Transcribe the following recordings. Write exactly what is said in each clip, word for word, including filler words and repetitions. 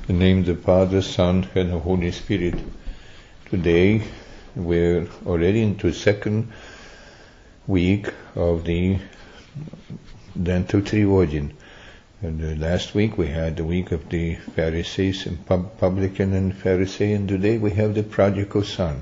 In the name of the Father, Son, and the Holy Spirit. Today we're already into the second week of the Lenten Triodion. And uh, last week we had the week of the Pharisees and pub- publican and Pharisee, and today we have the prodigal son.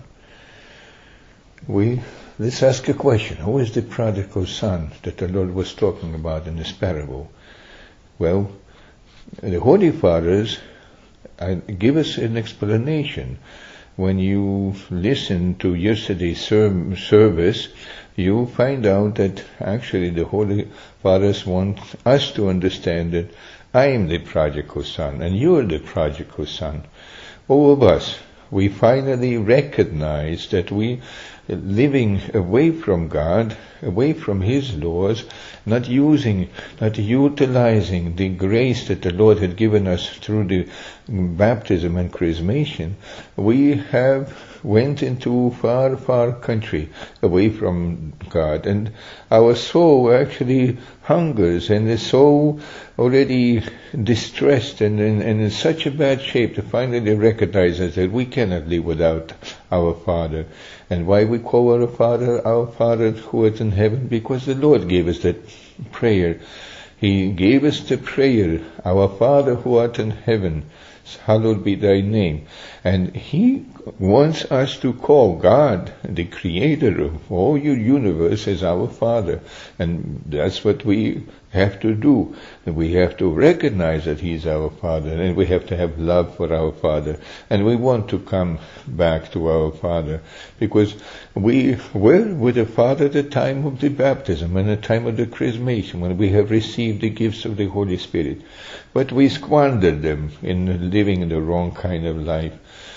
We let's ask a question: who is the prodigal son that the Lord was talking about in this parable? Well, the Holy Fathers uh, give us an explanation. When you listen to yesterday's ser- service, you find out that actually the Holy Fathers want us to understand that I am the prodigal son and you are the prodigal son. All of us, we finally recognize that we are living away from God, away from His laws, not using, not utilizing the grace that the Lord had given us through the baptism and chrismation. We have went into far, far country away from God, and our soul actually hungers and is so already distressed and in, and in such a bad shape to finally recognize that we cannot live without our Father. And why we call our Father our Father who art in heaven? Because the Lord gave us that prayer. He gave us the prayer, our Father who art in heaven, hallowed be thy name. And He wants us to call God, the creator of all your universe, as our Father. And that's what we have to do. We have to recognize that He is our Father, and we have to have love for our Father. And we want to come back to our Father, because we were with the Father at the time of the baptism and the time of the chrismation, when we have received the gifts of the Holy Spirit. But we squandered them in living in the wrong kind of life.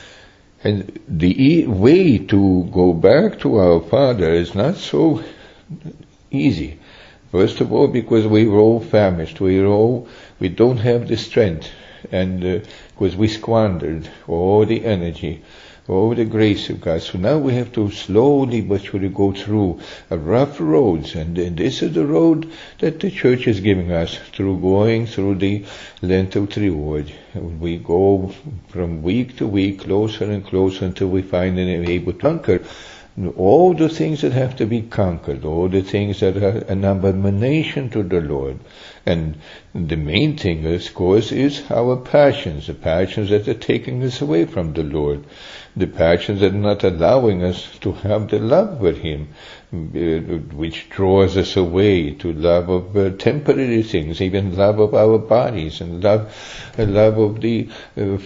And the e- way to go back to our Father is not so easy. First of all, because we were all famished, we were all, we don't have the strength, and uh, because we squandered all the energy, all the grace of God. So now we have to slowly but surely go through a rough roads, and, and this is the road that the church is giving us through going through the Lenten Triodion. We go from week to week, closer and closer, until we finally are able to conquer all the things that have to be conquered, all the things that are an abomination to the Lord. And the main thing, of course, is our passions, the passions that are taking us away from the Lord, the passions that are not allowing us to have the love with Him, which draws us away to love of uh, temporary things, even love of our bodies, and love, uh, love of the uh,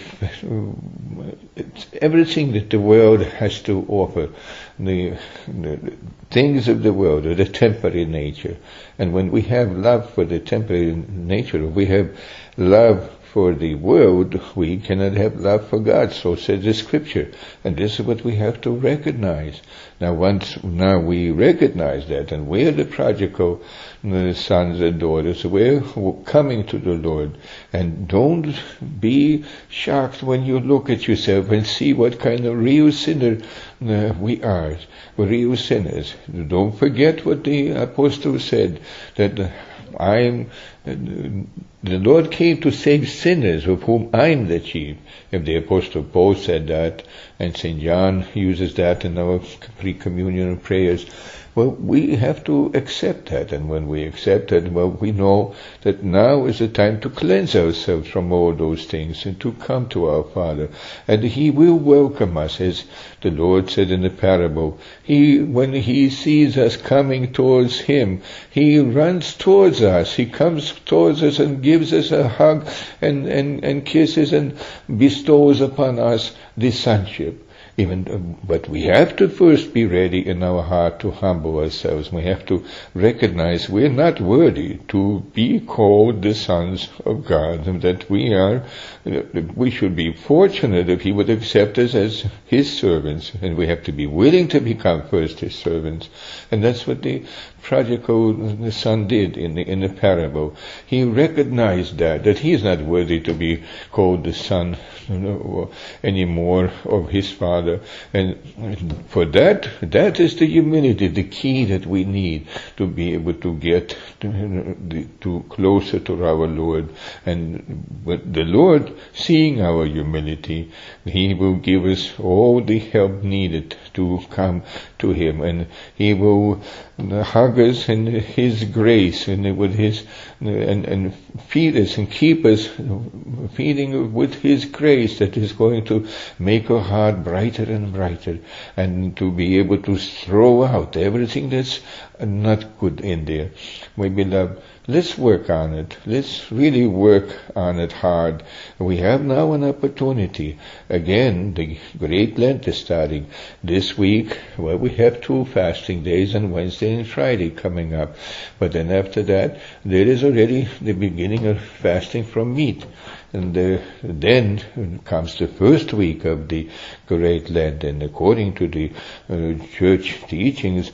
everything that the world has to offer, the, the things of the world, or the temporary nature. And when we have love for the temporary nature, we have love for the world, we cannot have love for God. So says the Scripture. And this is what we have to recognize. Now once, now we recognize that, and we're the prodigal uh, sons and daughters, we're coming to the Lord. And don't be shocked when you look at yourself and see what kind of real sinner uh, we are. We're real sinners. Don't forget what the apostle said, that uh, I'm, uh, the Lord came to save sinners, of whom I'm the chief. If the Apostle Paul said that, and Saint John uses that in our pre-communion prayers, well, we have to accept that. And when we accept that, well, we know that now is the time to cleanse ourselves from all those things and to come to our Father. And He will welcome us, as the Lord said in the parable. He, when He sees us coming towards Him, He runs towards us. He comes towards us and gives us a hug and, and, and kisses and bestows upon us the sonship. Even, but we have to first be ready in our heart to humble ourselves. We have to recognize we're not worthy to be called the sons of God, and that we are, we should be fortunate if He would accept us as His servants, and we have to be willing to become first His servants. And that's what the prodigal son did in the, in the parable. He recognized that, that he is not worthy to be called the son, you know, anymore of his father, Father. And for that, that is the humility, the key that we need to be able to get to, to closer to our Lord. And but the Lord, seeing our humility, He will give us all the help needed to come to Him, and He will hug us in His grace and with His and, and feed us and keep us feeding with His grace that is going to make our heart brighter and brighter, and to be able to throw out everything that's not good in there. My beloved, let's work on it. Let's really work on it hard. We have now an opportunity. Again, the Great Lent is starting this week. Well, we have two fasting days on Wednesday and Friday coming up. But then after that, there is already the beginning of fasting from meat. And uh, then comes the first week of the Great Lent, and according to the uh, church teachings,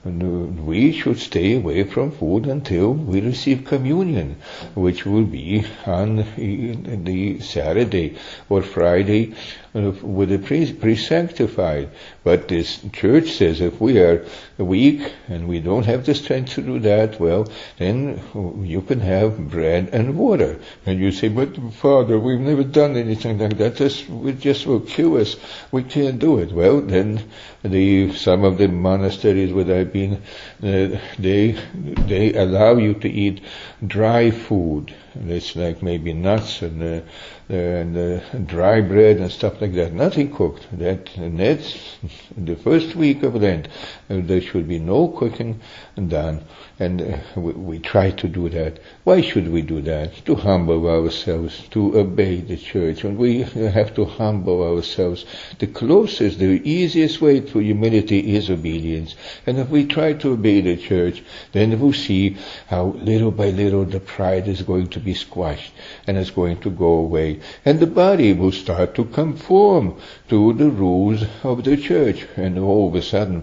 we should stay away from food until we receive communion, which will be on the Saturday or Friday with the pre-sanctified. But this church says if we are weak and we don't have the strength to do that, well, then you can have bread and water. And you say, but Father, we've never done anything like that. Just, we just will kill us. We can't do it. Well, then the some of the monasteries where I've been, uh, they they allow you to eat dry food. It's like maybe nuts and uh, and uh, dry bread and stuff like that. Nothing cooked. That and that's the first week of Lent. Uh, there should be no cooking done, and uh, we, we try to do that. Why should we do that? To humble ourselves, to obey the church. And we have to humble ourselves. The closest, the easiest way to humility is obedience. And if we try to obey the church, then we'll see how little by little the pride is going to be squashed and it's going to go away. And the body will start to conform to the rules of the church. And all of a sudden,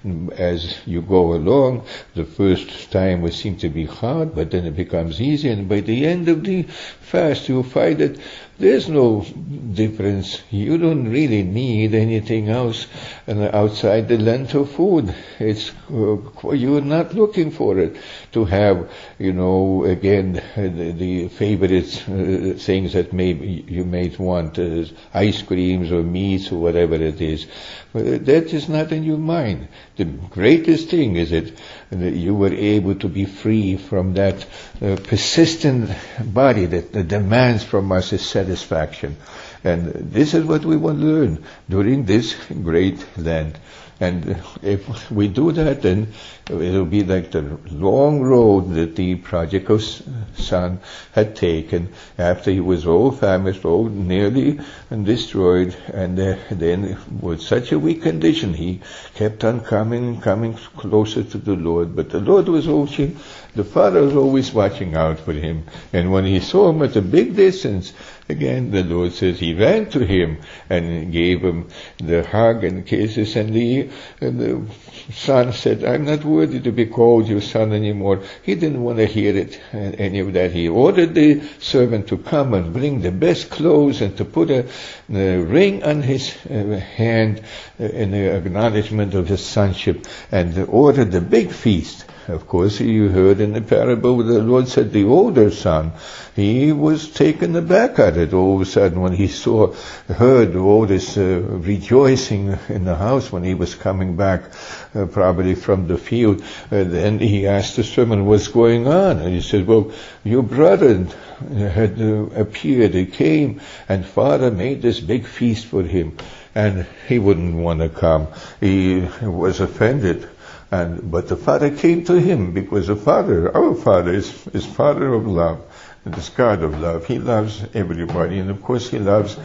as you go along, the first time will seem to be hard, but then it becomes easy. And by the end of the fast, you'll find that there's no difference. You don't really need anything else outside the lentil food. It's uh, you're not looking for it to have, you know, again the, the favorite uh, things that maybe you may want, uh, ice creams or meats or whatever it is. But that is not in your mind. The greatest thing is that you were able to be free from that uh, persistent body that, that demands from us a satisfaction. And this is what we want to learn during this great Lent. And if we do that, then it'll be like the long road that the prodigal son had taken after he was all famished, all nearly destroyed, and uh, then with such a weak condition, he kept on coming, coming closer to the Lord. But the Lord was always, the Father was always watching out for him. And when he saw him at a big distance, again, the Lord says he ran to him and gave him the hug and kisses, and the, and the son said, I'm not worthy to be called your son anymore. He didn't want to hear it, any of that. He ordered the servant to come and bring the best clothes and to put a, a ring on his uh, hand uh, in the acknowledgement of his sonship, and ordered the big feast. Of course, you heard in the parable the Lord said the older son, he was taken aback at it all of a sudden when he saw, heard all this uh, rejoicing in the house when he was coming back, uh, probably from the field. Uh, then he asked the servant what's going on, and he said, well, your brother had uh, appeared, he came, and Father made this big feast for him, and he wouldn't want to come. He was offended. And, but the Father came to him because the Father, our Father, is, is Father of love. And is God of love. He loves everybody. And of course He loves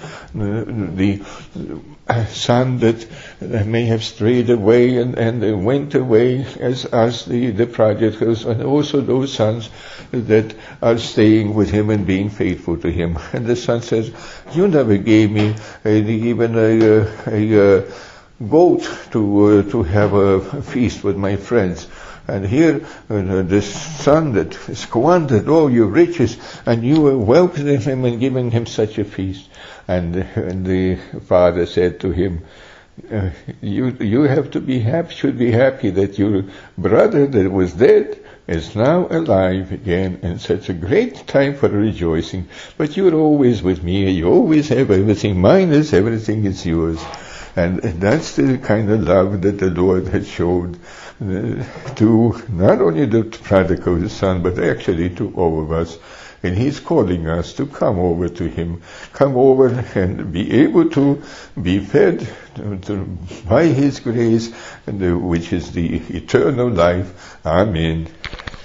the, the son that may have strayed away and, and went away as, as the, the prodigals, and also those sons that are staying with Him and being faithful to Him. And the son says, you never gave me a, even a, a, a goat to uh, to have a feast with my friends, and here uh, this son that squandered all your riches, and you were welcoming him and giving him such a feast. And, and the father said to him, uh, you you have to be happy, should be happy that your brother that was dead is now alive again, and such a great time for rejoicing. But you're always with me, you always have everything. Mine is everything is yours. And, and that's the kind of love that the Lord has showed uh, to not only the prodigal son, but actually to all of us. And He's calling us to come over to Him, come over and be able to be fed to, to, by His grace, and the, which is the eternal life. Amen.